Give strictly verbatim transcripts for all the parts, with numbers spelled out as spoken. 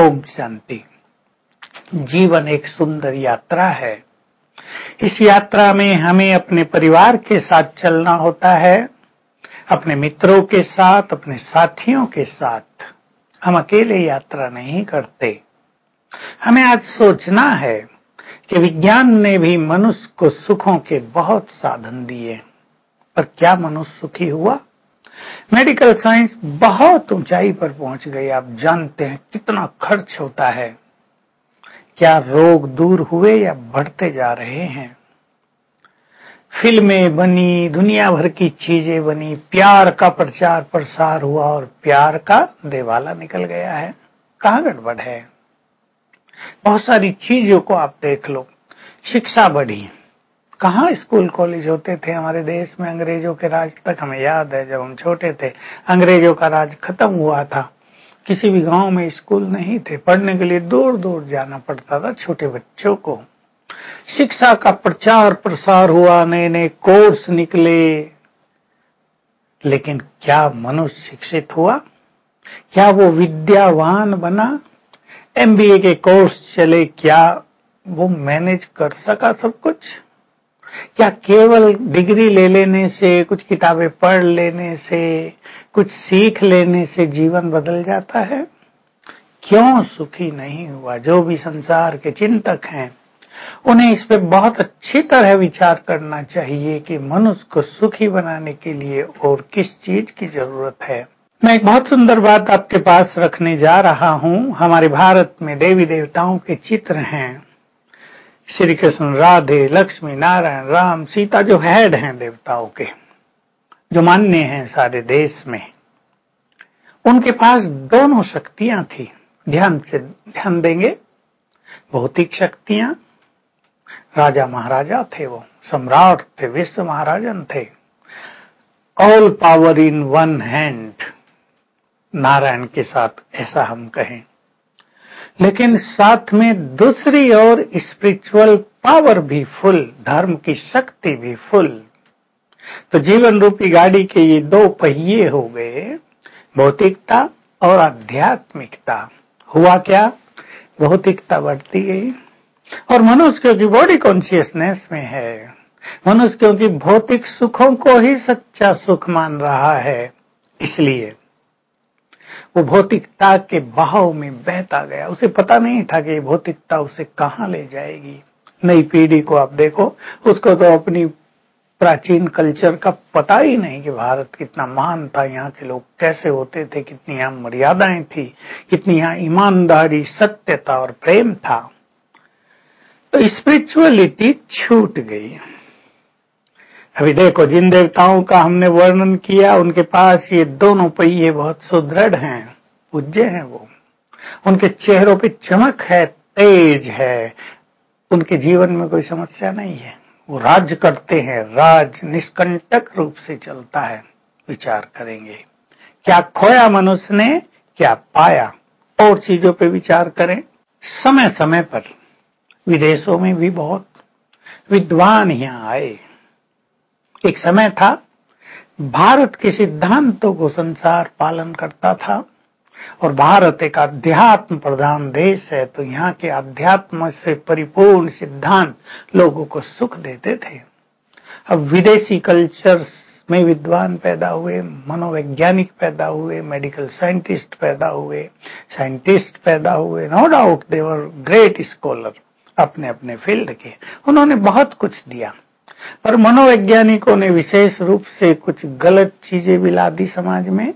ओम शांति। जीवन एक सुंदर यात्रा है। इस यात्रा में हमें अपने परिवार के साथ चलना होता है, अपने मित्रों के साथ, अपने साथियों के साथ। हम अकेले यात्रा नहीं करते। हमें आज सोचना है कि विज्ञान ने भी मनुष्य को सुखों के बहुत साधन दिए, पर क्या मनुष्य सुखी हुआ? मेडिकल साइंस बहुत ऊंचाई पर पहुंच गई। आप जानते हैं कितना खर्च होता है। क्या रोग दूर हुए या बढ़ते जा रहे हैं? फिल्में बनी, दुनिया भर की चीजें बनी, प्यार का प्रचार प्रसार हुआ और प्यार का देवाला निकल गया है। कहाँ गड़बड़ है? बहुत सारी चीजों को आप देख लो। शिक्षा बढ़ी। कहाँ स्कूल कॉलेज होते थे हमारे देश में अंग्रेजों के राज तक? हमें याद है जब हम छोटे थे, अंग्रेजों का राज खत्म हुआ था। किसी भी गांव में स्कूल नहीं थे। पढ़ने के लिए दूर दूर जाना पड़ता था छोटे बच्चों को। शिक्षा का प्रचार प्रसार हुआ, नए नए कोर्स निकले, लेकिन क्या मनुष्य शिक्षित हुआ? क्या वो विद्यावान बना? एमबीए के कोर्स चले, क्या वो मैनेज कर सका सब कुछ? क्या केवल डिग्री ले लेने से, कुछ किताबें पढ़ लेने से, कुछ सीख लेने से जीवन बदल जाता है? क्यों सुखी नहीं हुआ? जो भी संसार के चिंतक हैं, उन्हें इस पे बहुत अच्छी तरह विचार करना चाहिए कि मनुष्य को सुखी बनाने के लिए और किस चीज की जरूरत है। मैं एक बहुत सुंदर बात आपके पास रखने जा रहा हूं। हमारे भारत में देवी देवताओं के चित्र हैं। श्री कृष्ण, राधे, लक्ष्मी, नारायण, राम, सीता, जो हेड हैं देवताओं के, जो मान्य हैं सारे देश में। उनके पास दोनों शक्तियां थी। ध्यान से ध्यान देंगे। भौतिक शक्तियां, राजा महाराजा थे, वो सम्राट थे, विश्व महाराजन थे। All power in one hand, Narayan के साथ ऐसा हम कहें। लेकिन साथ में दूसरी ओर स्पिरिचुअल पावर भी फुल, धर्म की शक्ति भी फुल। तो जीवन रूपी गाड़ी के ये दो पहिए हो गए, भौतिकता और आध्यात्मिकता। हुआ क्या? भौतिकता बढ़ती गई और मनुष्य क्योंकि बॉडी कॉन्शियसनेस में है, मनुष्य क्योंकि भौतिक सुखों को ही सच्चा सुख मान रहा है, इसलिए वो भौतिकता के बहाव में बहता गया। उसे पता नहीं था कि भौतिकता उसे कहां ले जाएगी। नई पीढ़ी को आप देखो, उसको तो अपनी प्राचीन कल्चर का पता ही नहीं कि भारत कितना महान था, यहाँ के लोग कैसे होते थे, कितनी यहाँ मर्यादाएं थी, कितनी यहाँ ईमानदारी, सत्यता और प्रेम था। तो स्पिरिचुअलिटी छूट गई। अभी देखो, जिन देवताओं का हमने वर्णन किया, उनके पास ये दोनों पहिए बहुत सुदृढ़ हैं, पूज्य हैं वो। उनके चेहरों पे चमक है, तेज है, उनके जीवन में कोई समस्या नहीं है। वो राज्य करते हैं, राज निष्कंटक रूप से चलता है। विचार करेंगे क्या खोया मनुष्य ने, क्या पाया, और चीजों पे विचार करें। समय समय पर विदेशों में भी बहुत विद्वान यहाँ आए। एक समय था भारत के सिद्धांतों को संसार पालन करता था और भारत एक अध्यात्म प्रधान देश है, तो यहाँ के अध्यात्म से परिपूर्ण सिद्धांत लोगों को सुख देते थे। अब विदेशी कल्चर्स में विद्वान पैदा हुए, मनोवैज्ञानिक पैदा हुए, मेडिकल साइंटिस्ट पैदा हुए, साइंटिस्ट पैदा हुए। No doubt they were great scholar अपने अपने फील्ड के, उन्होंने बहुत कुछ दिया। पर मनोवैज्ञानिकों ने विशेष रूप से कुछ गलत चीजें भी ला दी समाज में,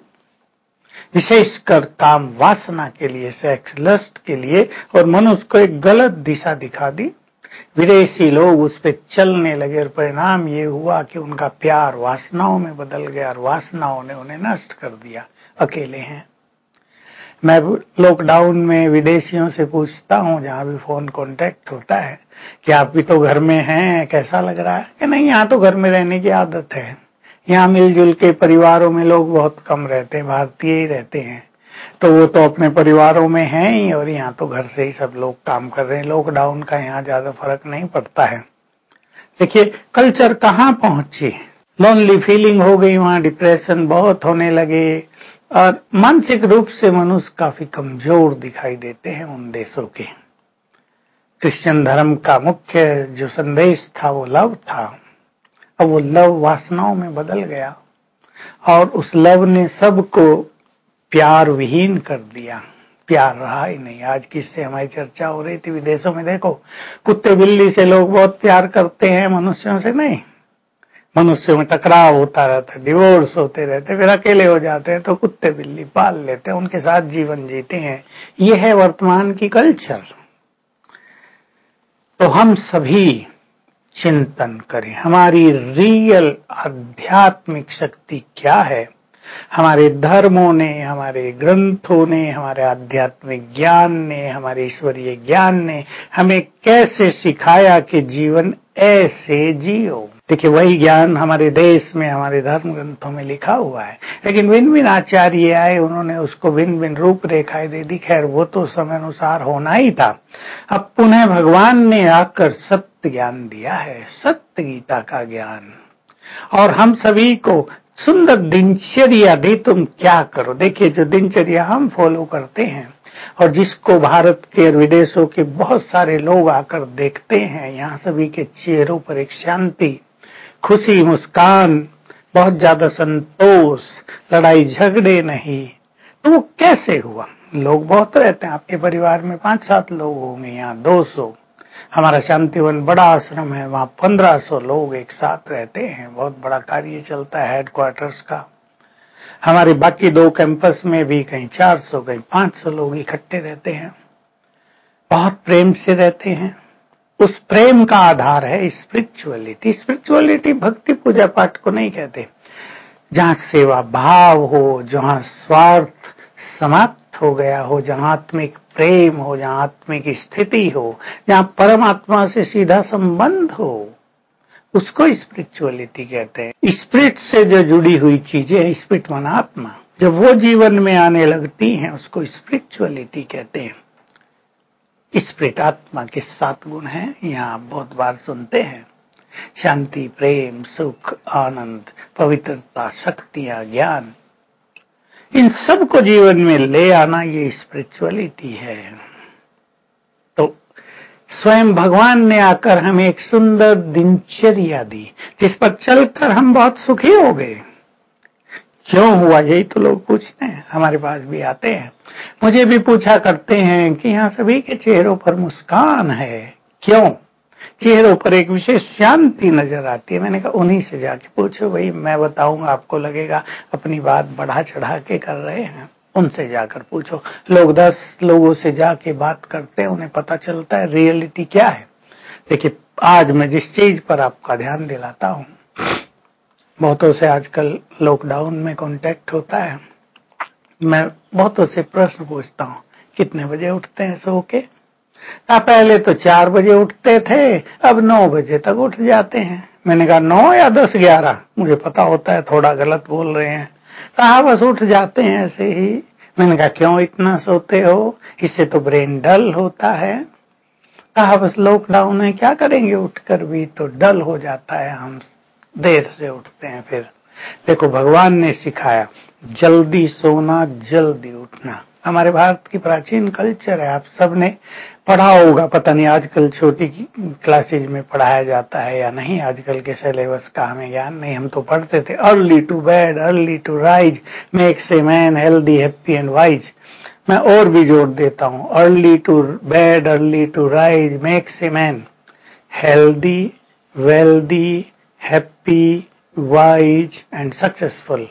विशेषकर काम वासना के लिए, सेक्स लस्ट के लिए, और मनुष्य को एक गलत दिशा दिखा दी। विदेशी लोग उस पे चलने लगे और परिणाम ये हुआ कि उनका प्यार वासनाओं में बदल गया और वासनाओं ने उन्हें नष्ट कर दिया। अकेले हैं। मैं लॉकडाउन में विदेशियों से पूछता हूँ, जहां भी फोन कांटेक्ट होता है, कि आप भी तो घर में हैं, कैसा लग रहा है? कि नहीं, यहाँ तो घर में रहने की आदत है, यहाँ मिलजुल के परिवारों में लोग बहुत कम रहते हैं, भारतीय ही रहते हैं, तो वो तो अपने परिवारों में हैं ही, और यहाँ तो घर से ही सब लोग काम कर रहे हैं। लॉकडाउन का यहाँ ज्यादा फर्क नहीं पड़ता है। देखिए कल्चर कहाँ पहुंची, लोनली फीलिंग हो गई वहां, डिप्रेशन बहुत होने लगे, और मानसिक रूप से मनुष्य काफी कमजोर दिखाई देते हैं उन देशों के। क्रिश्चियन धर्म का मुख्य जो संदेश था वो लव था, अब वो लव वासनाओं में बदल गया और उस लव ने सबको प्यार विहीन कर दिया। प्यार रहा ही नहीं। आज किससे हमारी चर्चा हो रही थी, विदेशों में देखो कुत्ते बिल्ली से लोग बहुत प्यार करते हैं, मनुष्यों से नहीं। मनुष्यों में टकराव होता रहता है, डिवोर्स होते रहते, फिर अकेले हो जाते हैं तो कुत्ते बिल्ली पाल लेते हैं, उनके साथ जीवन जीते हैं। ये है वर्तमान की कल्चर। तो हम सभी चिंतन करें, हमारी रियल आध्यात्मिक शक्ति क्या है। हमारे धर्मों ने, हमारे ग्रंथों ने, हमारे आध्यात्मिक ज्ञान ने, हमारे ईश्वरीय ज्ञान ने हमें कैसे सिखाया कि जीवन ऐसे जियो। देखिए वही ज्ञान हमारे देश में, हमारे धर्म ग्रंथों में लिखा हुआ है, लेकिन भिन्न भिन्न आचार्य आए, उन्होंने उसको भिन्न भिन्न रूपरेखाएं दे दी। खैर वो तो समय अनुसार होना ही था। अब पुनः भगवान ने आकर सत्य ज्ञान दिया है, सत्य गीता का ज्ञान, और हम सभी को सुंदर दिनचर्या दी। तुम क्या करो। देखिए जो दिनचर्या हम फॉलो करते हैं और जिसको भारत के विदेशों के बहुत सारे लोग आकर देखते हैं, यहाँ सभी के चेहरों पर एक शांति, खुशी, मुस्कान, बहुत ज्यादा संतोष, लड़ाई झगड़े नहीं। तो वो कैसे हुआ। लोग बहुत रहते हैं, आपके परिवार में पांच सात लोग होंगे, यहाँ दो सौ। हमारा शांतिवन बड़ा आश्रम है, वहां पंद्रह सौ लोग एक साथ रहते हैं, बहुत बड़ा कार्य चलता है हेडक्वार्टर्स का। हमारे बाकी दो कैंपस में भी कहीं चार सौ कहीं पांच सौ लोग इकट्ठे रहते हैं, बहुत प्रेम से रहते हैं। उस प्रेम का आधार है स्पिरिचुअलिटी। स्पिरिचुअलिटी भक्ति पूजा पाठ को नहीं कहते। जहां सेवा भाव हो, जहां स्वार्थ समाप्त हो गया हो, जहां आत्मिक प्रेम हो, जहां आत्मिक स्थिति हो, जहां परमात्मा से सीधा संबंध हो, उसको स्पिरिचुअलिटी कहते हैं। स्पिरिट से जो जुड़ी हुई चीजें, स्पिरिट माना आत्मा, जब वो जीवन में आने लगती हैं उसको स्पिरिचुअलिटी कहते हैं। स्पिरिट आत्मा के सात गुण हैं, यहाँ आप बहुत बार सुनते हैं। शांति, प्रेम, सुख, आनंद, पवित्रता, शक्तियां, ज्ञान, इन सब को जीवन में ले आना ये स्पिरिचुअलिटी है। तो स्वयं भगवान ने आकर हमें एक सुंदर दिनचर्या दी जिस पर चलकर हम बहुत सुखी हो गए। क्यों हुआ, यही तो लोग पूछते हैं, हमारे पास भी आते हैं, मुझे भी पूछा करते हैं कि यहाँ सभी के चेहरों पर मुस्कान है, क्यों, चेहरों पर एक विशेष शांति नजर आती है। मैंने कहा उन्हीं से जाके पूछो भाई, मैं बताऊंगा आपको लगेगा अपनी बात बढ़ा चढ़ा के कर रहे हैं, उनसे जाकर पूछो। लोग दस लोगों से जाके बात करते हैं, उन्हें पता चलता है रियलिटी क्या है। देखिए आज मैं जिस चीज पर आपका ध्यान दिलाता हूँ, बहुतों से आजकल लॉकडाउन में कांटेक्ट होता है, मैं बहुतों से प्रश्न पूछता हूँ, कितने बजे उठते हैं सो के। आ, पहले तो चार बजे उठते थे, अब नौ बजे तक उठ जाते हैं। मैंने कहा नौ या दस ग्यारह, मुझे पता होता है थोड़ा गलत बोल रहे हैं। कहा बस उठ जाते हैं ऐसे ही। मैंने कहा क्यों इतना सोते हो, इससे तो ब्रेन डल होता है। कहा बस लॉकडाउन है, क्या करेंगे उठकर भी, तो डल हो जाता है, हम देर से उठते हैं। फिर देखो भगवान ने सिखाया जल्दी सोना जल्दी उठना, हमारे भारत की प्राचीन कल्चर है। आप सबने पढ़ा होगा, पता नहीं आजकल छोटी क्लासेज में पढ़ाया जाता है या नहीं, आजकल के सिलेबस का हमें ज्ञान नहीं। हम तो पढ़ते थे early to bed early to rise makes a man healthy happy and wise. मैं और भी जोड़ देता हूँ, early to bed early to rise makes a man healthy wealthy happy wise and successful.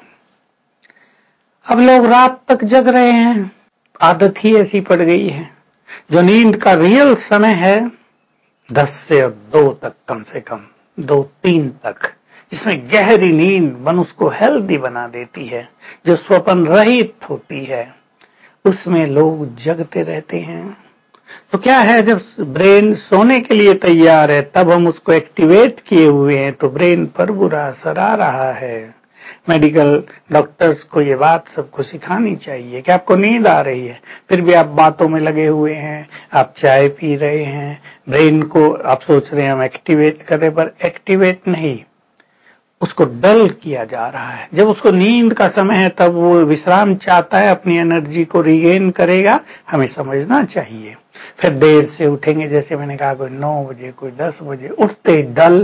अब लोग रात तक जग रहे हैं, आदत ही ऐसी पड़ गई है। जो नींद का रियल समय है दस से दो तक, कम से कम दो तीन तक, जिसमें गहरी नींद मनुष्य को हेल्दी बना देती है, जो स्वप्न रहित होती है, उसमें लोग जगते रहते हैं। तो क्या है, जब ब्रेन सोने के लिए तैयार है तब हम उसको एक्टिवेट किए हुए हैं, तो ब्रेन पर बुरा असर आ रहा है। मेडिकल डॉक्टर्स को ये बात सबको सिखानी चाहिए कि आपको नींद आ रही है, फिर भी आप बातों में लगे हुए हैं, आप चाय पी रहे हैं, ब्रेन को आप सोच रहे हैं हम एक्टिवेट करें, पर एक्टिवेट नहीं, उसको डल किया जा रहा है। जब उसको नींद का समय है तब वो विश्राम चाहता है, अपनी एनर्जी को रिगेन करेगा, हमें समझना चाहिए। फिर देर से उठेंगे, जैसे मैंने कहा कोई नौ बजे कोई दस बजे उठते डल।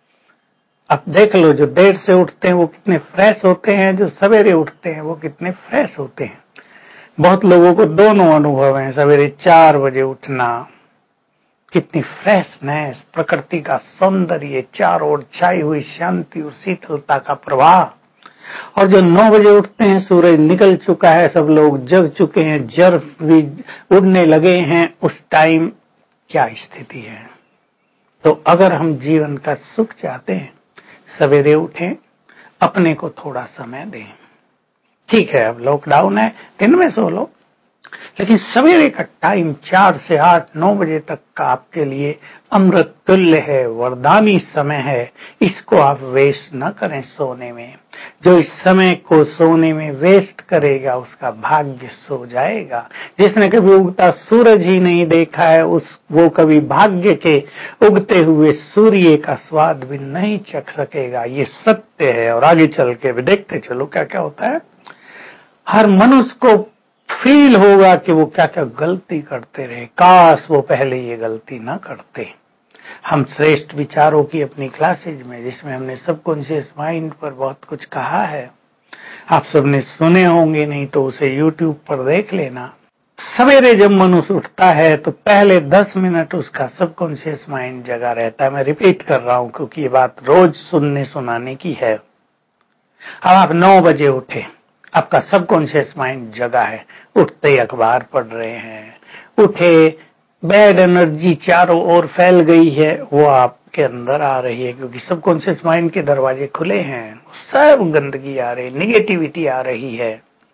अब देख लो जो देर से उठते हैं वो कितने फ्रेश होते हैं, जो सवेरे उठते हैं वो कितने फ्रेश होते हैं। बहुत लोगों को दोनों अनुभव हैं। सवेरे चार बजे उठना, कितनी फ्रेशनेस, प्रकृति का सौंदर्य, चारों ओर छाई हुई शांति और शीतलता का प्रवाह। और जो नौ बजे उठते हैं, सूरज निकल चुका है, सब लोग जग चुके हैं, जर भी उड़ने लगे हैं, उस टाइम क्या स्थिति है। तो अगर हम जीवन का सुख चाहते हैं, सवेरे उठें, अपने को थोड़ा समय दें। ठीक है, अब लॉकडाउन है, दिन में सो लो, लेकिन सवेरे का टाइम चार से आठ नौ बजे तक का आपके लिए अमृत तुल्य है, वरदानी समय है। इसको आप वेस्ट न करें सोने में। जो इस समय को सोने में वेस्ट करेगा उसका भाग्य सो जाएगा। जिसने कभी उगता सूरज ही नहीं देखा है, उस वो कभी भाग्य के उगते हुए सूर्य का स्वाद भी नहीं चख सकेगा। ये सत्य है। और आगे चल के भी देखते चलो क्या क्या होता है। हर मनुष्य को फील होगा कि वो क्या क्या गलती करते रहे, काश वो पहले ये गलती ना करते। हम श्रेष्ठ विचारों की अपनी क्लासेज में, जिसमें हमने सबकॉन्शियस माइंड पर बहुत कुछ कहा है, आप सबने सुने होंगे, नहीं तो उसे यूट्यूब पर देख लेना। सवेरे जब मनुष्य उठता है तो पहले दस मिनट उसका सबकॉन्शियस माइंड जगा रहता है। मैं रिपीट कर रहा हूं क्योंकि ये बात रोज सुनने सुनाने की है। अब आप नौ बजे उठे, आपका सबकॉन्शियस माइंड जगा है, उठते ही अखबार पढ़ रहे हैं, उठे बैड एनर्जी चारों ओर फैल गई है, वो आपके अंदर आ रही है क्योंकि सबकॉन्शियस माइंड के दरवाजे खुले हैं, सब गंदगी आ रही, निगेटिविटी आ रही है।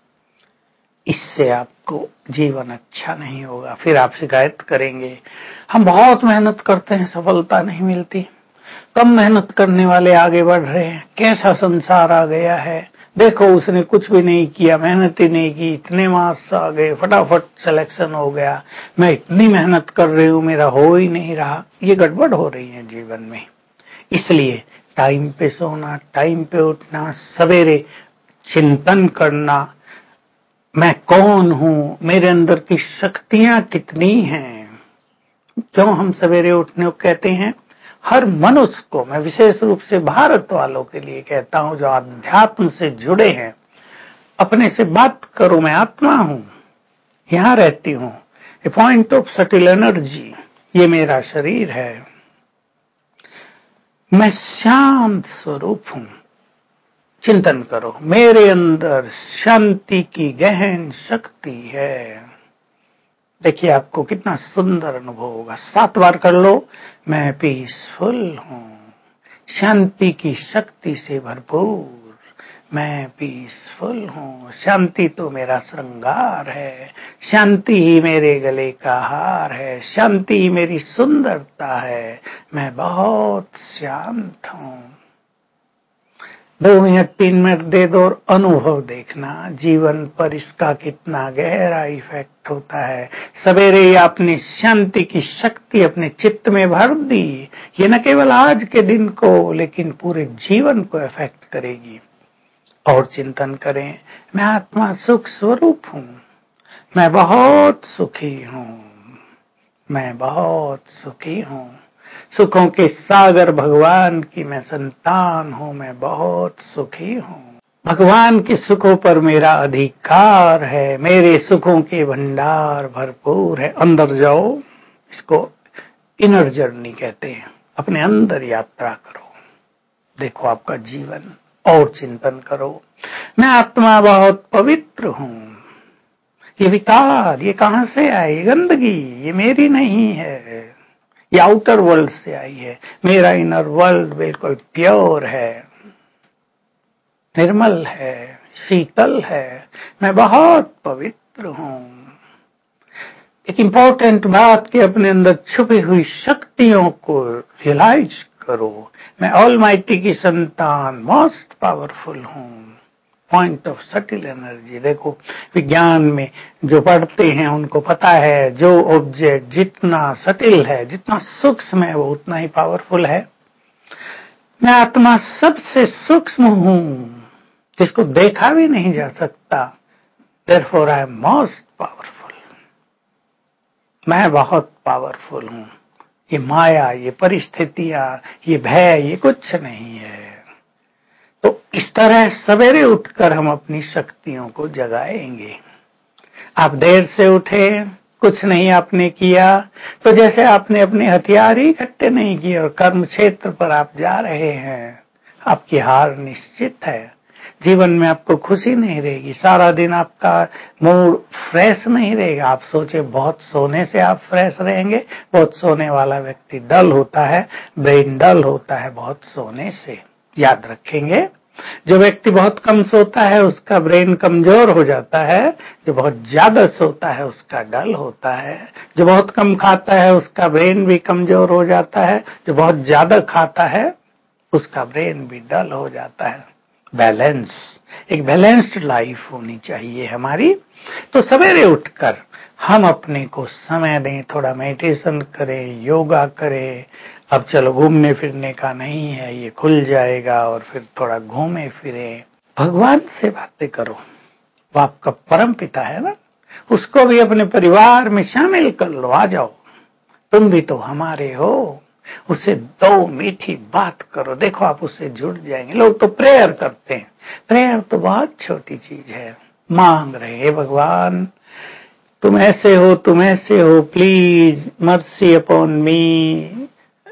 इससे आपको जीवन अच्छा नहीं होगा। फिर आप शिकायत करेंगे, हम बहुत मेहनत करते हैं, सफलता नहीं मिलती, कम मेहनत करने वाले आगे बढ़ रहे हैं, कैसा संसार आ गया है, देखो उसने कुछ भी नहीं किया, मेहनत ही नहीं की, इतने मार्क्स आ गए, फटाफट सिलेक्शन हो गया, मैं इतनी मेहनत कर रही हूं, मेरा हो ही नहीं रहा। ये गड़बड़ हो रही है जीवन में। इसलिए टाइम पे सोना, टाइम पे उठना, सवेरे चिंतन करना, मैं कौन हूं, मेरे अंदर की शक्तियां कितनी हैं। क्यों हम सवेरे उठने को कहते हैं? हर मनुष्य को, मैं विशेष रूप से भारत वालों के लिए कहता हूं जो अध्यात्म से जुड़े हैं, अपने से बात करो, मैं आत्मा हूं, यहां रहती हूं, a point of subtle energy, ये मेरा शरीर है, मैं शांत स्वरूप हूं। चिंतन करो, मेरे अंदर शांति की गहन शक्ति है। देखिए आपको कितना सुंदर अनुभव होगा। सात बार कर लो, मैं पीसफुल हूं, शांति की शक्ति से भरपूर, मैं पीसफुल हूं। शांति तो मेरा श्रृंगार है, शांति ही मेरे गले का हार है, शांति ही मेरी सुंदरता है, मैं बहुत शांत हूं। दो मिनट तीन मिनट दे दो और अनुभव देखना जीवन पर इसका कितना गहरा इफेक्ट होता है। सवेरे ही आपने शांति की शक्ति अपने चित्त में भर दी, ये न केवल आज के दिन को लेकिन पूरे जीवन को इफेक्ट करेगी। और चिंतन करें, मैं आत्मा सुख स्वरूप हूं, मैं बहुत सुखी हूं, मैं बहुत सुखी हूं। सुखों के सागर भगवान की मैं संतान हूं, मैं बहुत सुखी हूं। भगवान के सुखों पर मेरा अधिकार है, मेरे सुखों के भंडार भरपूर है। अंदर जाओ, इसको इनर जर्नी कहते हैं। अपने अंदर यात्रा करो, देखो आपका जीवन। और चिंतन करो, मैं आत्मा बहुत पवित्र हूं। ये विकार, ये कहां से आए? ये गंदगी, ये मेरी नहीं है, ये आउटर वर्ल्ड से आई है। मेरा इनर वर्ल्ड बिल्कुल प्योर है, निर्मल है, शीतल है, मैं बहुत पवित्र हूं। एक इंपॉर्टेंट बात कि अपने अंदर छुपी हुई शक्तियों को रियलाइज करो। मैं ऑलमाइटी की संतान, मोस्ट पावरफुल हूं, पॉइंट ऑफ सटिल एनर्जी। देखो विज्ञान में जो पढ़ते हैं उनको पता है, जो ऑब्जेक्ट जितना सटिल है, जितना सूक्ष्म है, वो उतना ही पावरफुल है। मैं आत्मा सबसे सूक्ष्म हूं, जिसको देखा भी नहीं जा सकता। Therefore I am most powerful. मैं बहुत पावरफुल हूं। ये माया, ये परिस्थितियां, ये भय, ये कुछ नहीं है। तो इस तरह सवेरे उठकर हम अपनी शक्तियों को जगाएंगे। आप देर से उठे, कुछ नहीं आपने किया, तो जैसे आपने अपने हथियार ही इकट्ठे नहीं किए और कर्म क्षेत्र पर आप जा रहे हैं, आपकी हार निश्चित है। जीवन में आपको खुशी नहीं रहेगी, सारा दिन आपका मूड फ्रेश नहीं रहेगा। आप सोचे बहुत सोने से आप फ्रेश रहेंगे, बहुत सोने वाला व्यक्ति डल होता है, ब्रेन डल होता है बहुत सोने से। याद रखेंगे, जो व्यक्ति बहुत कम सोता है उसका ब्रेन कमजोर हो जाता है, जो बहुत ज्यादा सोता है उसका डल होता है। जो बहुत कम खाता है उसका ब्रेन भी कमजोर हो जाता है, जो बहुत ज्यादा खाता है उसका ब्रेन भी डल हो जाता है। बैलेंस, एक बैलेंस्ड लाइफ होनी चाहिए हमारी। तो सवेरे उठकर हम अपने को समय दें, थोड़ा मेडिटेशन करें, योगा करें। अब चलो घूमने फिरने का नहीं है, ये खुल जाएगा और फिर थोड़ा घूमे फिरे, भगवान से बातें करो। वो आपका परम पिता है ना, उसको भी अपने परिवार में शामिल कर लो। आ जाओ, तुम भी तो हमारे हो। उससे दो मीठी बात करो, देखो आप उससे जुड़ जाएंगे। लोग तो प्रेयर करते हैं, प्रेयर तो बहुत छोटी चीज है। मांग रहे हैं, भगवान तुम ऐसे हो, तुम ऐसे हो, please mercy upon me,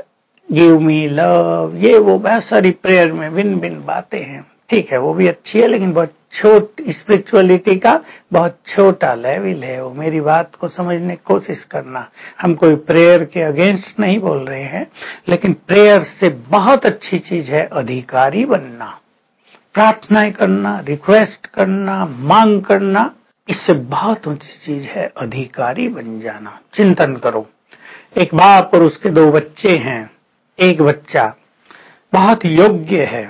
give me love. ये वो बहुत सारी प्रेयर में भिन्न भिन्न बातें हैं। ठीक है, वो भी अच्छी है, लेकिन बहुत छोट स्पिरिचुअलिटी का बहुत छोटा लेवल है वो। मेरी बात को समझने की कोशिश करना। हम कोई प्रेयर के अगेंस्ट नहीं बोल रहे हैं, लेकिन प्रेयर से बहुत अच्छी चीज है अधिकारी बनना, प्रार्थनाएं करना, रिक्वेस्ट करना, मांग करना। इससे बहुत ऊंची चीज है अधिकारी बन जाना। चिंतन करो, एक बाप और उसके दो बच्चे हैं। एक बच्चा बहुत योग्य है,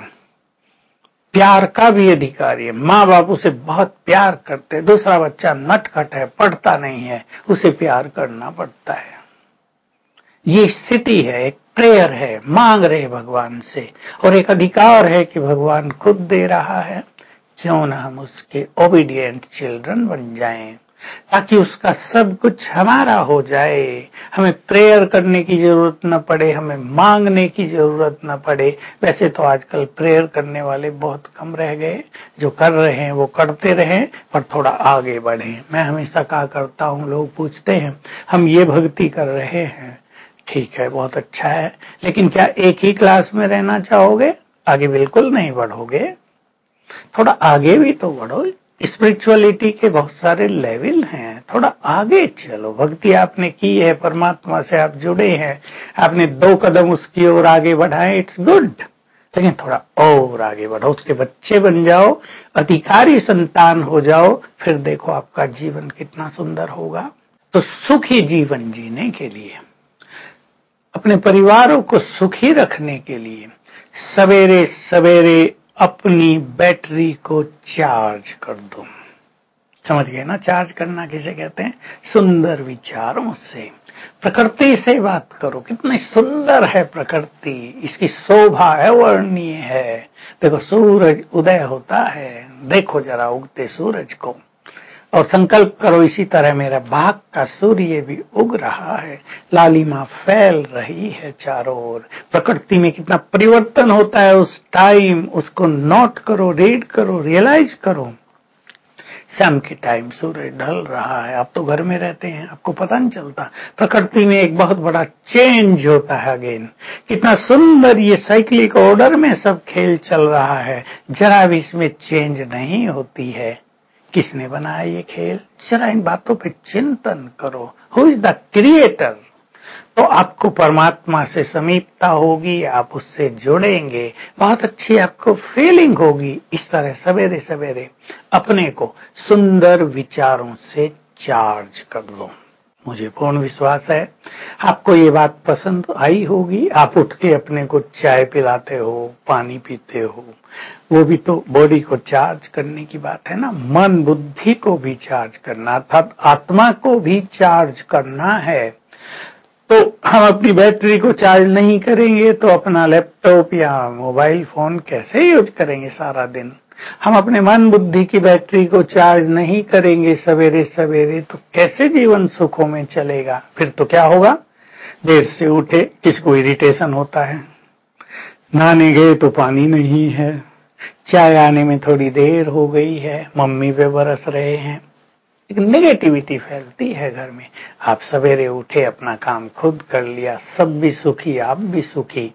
प्यार का भी अधिकारी है, माँ बाप उसे बहुत प्यार करते हैं। दूसरा बच्चा नटखट है, पढ़ता नहीं है, उसे प्यार करना पड़ता है। ये स्थिति है, एक प्रेयर है, मांग रहे भगवान से, और एक अधिकार है कि भगवान खुद दे रहा है। क्यों ना हम उसके ओबीडिएंट चिल्ड्रन बन जाएं, ताकि उसका सब कुछ हमारा हो जाए। हमें प्रेयर करने की जरूरत न पड़े, हमें मांगने की जरूरत न पड़े। वैसे तो आजकल प्रेयर करने वाले बहुत कम रह गए, जो कर रहे हैं वो करते रहें, पर थोड़ा आगे बढ़ें। मैं हमेशा कहा करता हूँ, लोग पूछते हैं हम ये भक्ति कर रहे हैं, ठीक है बहुत अच्छा है, लेकिन क्या एक ही क्लास में रहना चाहोगे? आगे बिल्कुल नहीं बढ़ोगे, थोड़ा आगे भी तो बढ़ो। स्पिरिचुअलिटी के बहुत सारे लेवल हैं, थोड़ा आगे चलो। भक्ति आपने की है, परमात्मा से आप जुड़े हैं, आपने दो कदम उसकी ओर आगे बढ़ाए, इट्स गुड, लेकिन थोड़ा और आगे बढ़ो, उसके बच्चे बन जाओ, अधिकारी संतान हो जाओ, फिर देखो आपका जीवन कितना सुंदर होगा। तो सुखी जीवन जीने के लिए, अपने परिवारों को सुखी रखने के लिए सवेरे सवेरे अपनी बैटरी को चार्ज कर दो। समझ गए ना, चार्ज करना किसे कहते हैं? सुंदर विचारों से। प्रकृति से बात करो, कितनी सुंदर है प्रकृति, इसकी शोभा अवर्णनीय है। देखो सूरज उदय होता है, देखो जरा उगते सूरज को, और संकल्प करो इसी तरह मेरा भाग का सूर्य भी उग रहा है, लालिमा फैल रही है चारों ओर। प्रकृति में कितना परिवर्तन होता है उस टाइम, उसको नोट करो, रीड करो, रियलाइज करो। शाम के टाइम सूरज ढल रहा है, आप तो घर में रहते हैं, आपको पता नहीं चलता। प्रकृति में एक बहुत बड़ा चेंज होता है अगेन। कितना सुंदर ये साइक्लिक ऑर्डर में सब खेल चल रहा है, जरा भी इसमें चेंज नहीं होती है। किसने बनाया ये खेल? जरा इन बातों पे चिंतन करो। Who is the creator? तो आपको परमात्मा से समीपता होगी, आप उससे जुड़ेंगे, बहुत अच्छी आपको फीलिंग होगी। इस तरह सवेरे सवेरे अपने को सुंदर विचारों से चार्ज कर लो। मुझे पूर्ण विश्वास है आपको ये बात पसंद आई होगी। आप उठ के अपने को चाय पिलाते हो, पानी पीते हो, वो भी तो बॉडी को चार्ज करने की बात है ना। मन बुद्धि को भी चार्ज करना, अर्थात आत्मा को भी चार्ज करना है। तो हम अपनी बैटरी को चार्ज नहीं करेंगे तो अपना लैपटॉप या मोबाइल फोन कैसे यूज करेंगे सारा दिन। हम अपने मन बुद्धि की बैटरी को चार्ज नहीं करेंगे सवेरे सवेरे तो कैसे जीवन सुखों में चलेगा। फिर तो क्या होगा, देर से उठे, किसको इरिटेशन होता है, नहाने गए तो पानी नहीं है, चाय आने में थोड़ी देर हो गई है, मम्मी पे बरस रहे हैं, एक नेगेटिविटी फैलती है घर में। आप सवेरे उठे, अपना काम खुद कर लिया, सब भी सुखी, आप भी सुखी।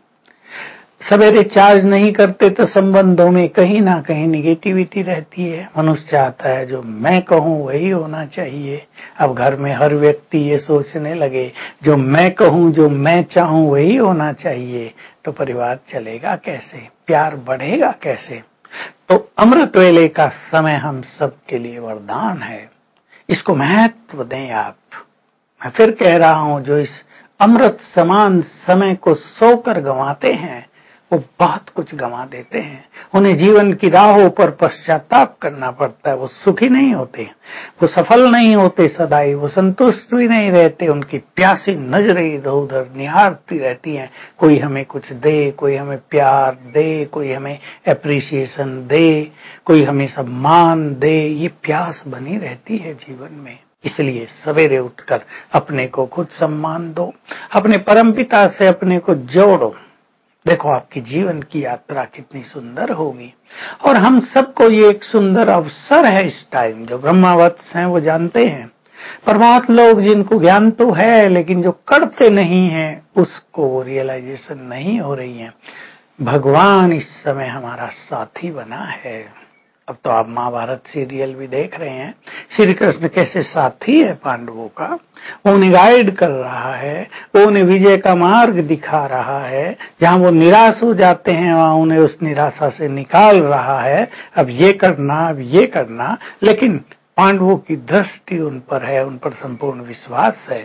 सवेरे चार्ज नहीं करते तो संबंधों में कहीं ना कहीं निगेटिविटी रहती है। मनुष्य चाहता है जो मैं कहूं वही होना चाहिए। अब घर में हर व्यक्ति ये सोचने लगे जो मैं कहूं, जो मैं चाहूं वही होना चाहिए, तो परिवार चलेगा कैसे, प्यार बढ़ेगा कैसे। तो अमृत वेले का समय हम सबके लिए वरदान है, इसको महत्व दें आप। मैं फिर कह रहा हूं, जो इस अमृत समान समय को सोकर गंवाते हैं वो बहुत कुछ गंवा देते हैं। उन्हें जीवन की राहों पर पश्चाताप करना पड़ता है, वो सुखी नहीं होते, वो सफल नहीं होते सदाई, वो संतुष्ट भी नहीं रहते, उनकी प्यासी नजरें इधर उधर निहारती रहती हैं। कोई हमें कुछ दे, कोई हमें प्यार दे, कोई हमें एप्रिसिएशन दे, कोई हमें सम्मान दे, ये प्यास बनी रहती है जीवन में। इसलिए सवेरे उठकर अपने को खुद सम्मान दो, अपने परमपिता से अपने को जोड़ो। देखो आपकी जीवन की यात्रा कितनी सुंदर होगी। और हम सबको ये एक सुंदर अवसर है इस टाइम। जो ब्रह्मावत्स हैं वो जानते हैं, परमात्म लोग जिनको ज्ञान तो है लेकिन जो करते नहीं हैं उसको वो रियलाइजेशन नहीं हो रही है। भगवान इस समय हमारा साथी बना है। अब तो आप महाभारत सीरियल भी देख रहे हैं, श्री कृष्ण कैसे साथी है पांडवों का, वो उन्हें गाइड कर रहा है, वो उन्हें विजय का मार्ग दिखा रहा है। जहां वो निराश हो जाते हैं वहां उन्हें उस निराशा से निकाल रहा है। अब ये करना, अब ये करना, लेकिन पांडवों की दृष्टि उन पर है, उन पर संपूर्ण विश्वास है।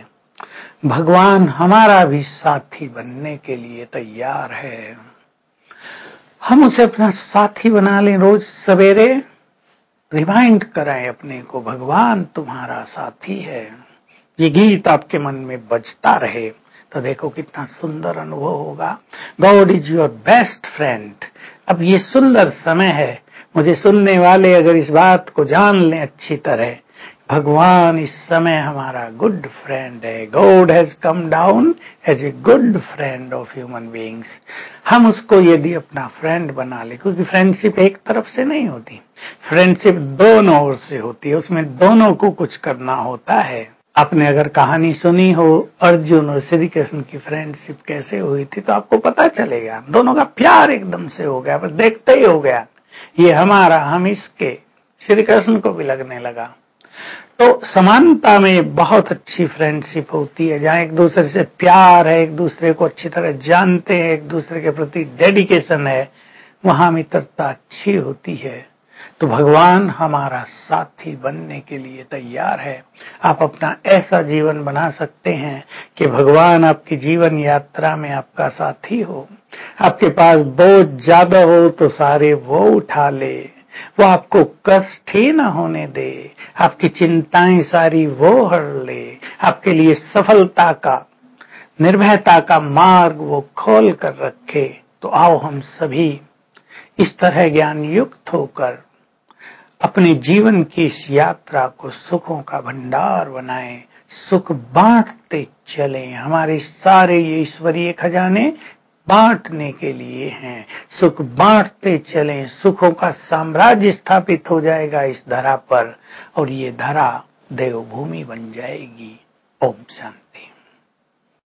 भगवान हमारा भी साथी बनने के लिए तैयार है। हम उसे अपना साथी बना लें, रोज सवेरे रिमाइंड कराएं अपने को, भगवान तुम्हारा साथी है। ये गीत आपके मन में बजता रहे तो देखो कितना सुंदर अनुभव होगा। God is your best friend. अब ये सुंदर समय है, मुझे सुनने वाले अगर इस बात को जान लें अच्छी तरह, भगवान इस समय हमारा गुड फ्रेंड है। God has come down as a good friend of human beings. हम उसको यदि अपना फ्रेंड बना ले, क्योंकि फ्रेंडशिप एक तरफ से नहीं होती, फ्रेंडशिप दोनों ओर से होती है, उसमें दोनों को कुछ करना होता है। आपने अगर कहानी सुनी हो अर्जुन और श्री कृष्ण की फ्रेंडशिप कैसे हुई थी तो आपको पता चलेगा, दोनों का प्यार एकदम से हो गया, बस देखते ही हो गया, ये हमारा, हम इसके। श्री कृष्ण को भी लगने लगा। तो समानता में बहुत अच्छी फ्रेंडशिप होती है, जहां एक दूसरे से प्यार है, एक दूसरे को अच्छी तरह जानते हैं, एक दूसरे के प्रति डेडिकेशन है, वहां मित्रता अच्छी होती है। तो भगवान हमारा साथी बनने के लिए तैयार है। आप अपना ऐसा जीवन बना सकते हैं कि भगवान आपकी जीवन यात्रा में आपका साथी हो। आपके पास बोझ ज्यादा हो तो सारे वो उठा ले, वो आपको कष्ट ही न होने दे, आपकी चिंताएं सारी वो हर ले, आपके लिए सफलता का, निर्भयता का मार्ग वो खोल कर रखे। तो आओ हम सभी इस तरह ज्ञान युक्त होकर अपने जीवन की इस यात्रा को सुखों का भंडार बनाएं, सुख बांटते चलें। हमारे सारे ये ईश्वरीय खजाने बांटने के लिए हैं, सुख बांटते चलें, सुखों का साम्राज्य स्थापित हो जाएगा इस धरा पर और ये धरा देवभूमि बन जाएगी। ओम शांति।